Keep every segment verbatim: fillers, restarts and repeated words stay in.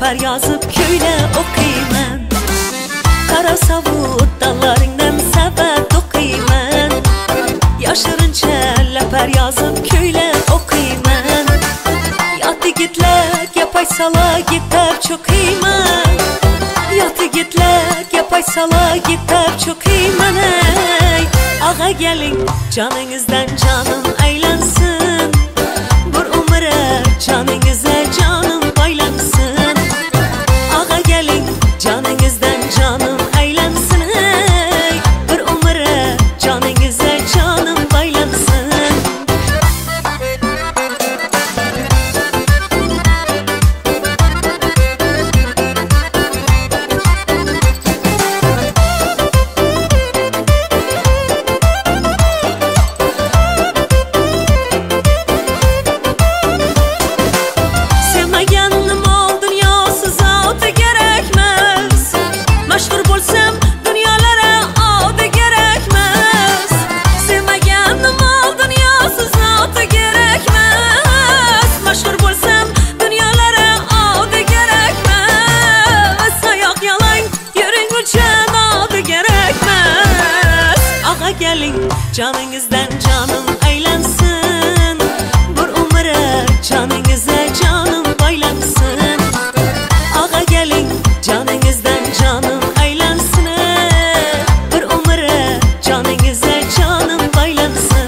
leper yazıp köyle okuyman. Kara savut dallarından sebep okuyman. Yaşırınca leper yazıp köyle okuyman. Yatı gitler yapay sala gitar çok iman. Yatı gitler yapay sala gitar çok iman. Ağa gelin canınızdan canım aylansın. Bir umre canınıza canım baylansın. Ağa gelin canınızdan canım aylansın. Bir umre canınıza canım baylansın. Canınızdan canım aylansın. Bir umre canınıza canım baylansın. Ağa gelin canınızdan canım aylansın. Bir umre canınıza canım baylansın.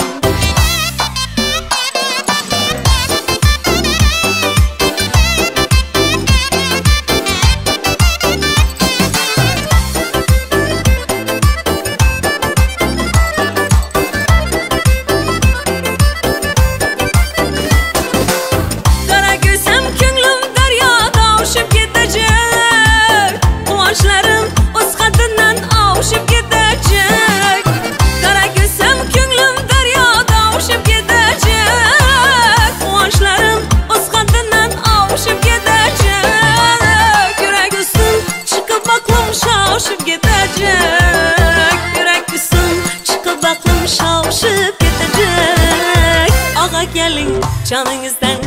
Şavşıp gidecek, yürek üstün çıkıp aklım şavşıp gidecek. Ağa gelin canınızdan